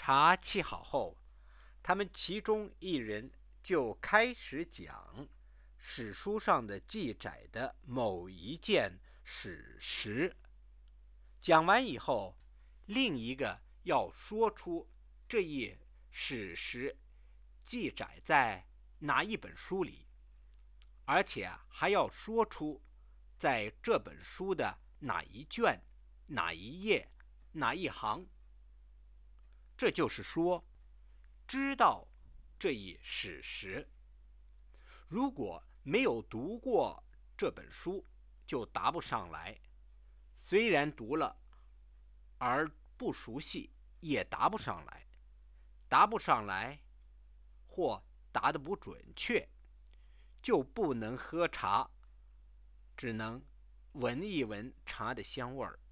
茶沏好后，他们其中一人就开始讲史书上的记载的某一件史实。讲完以后，另一个要说出这一史实记载在哪一本书里，而且还要说出在这本书的哪一卷、哪一页、哪一行。这就是说，知道这一史实。如果没有读过这本书，就答不上来。虽然读了，而不熟悉，也答不上来。答不上来，或答得不准确，就不能喝茶，只能闻一闻茶的香味儿。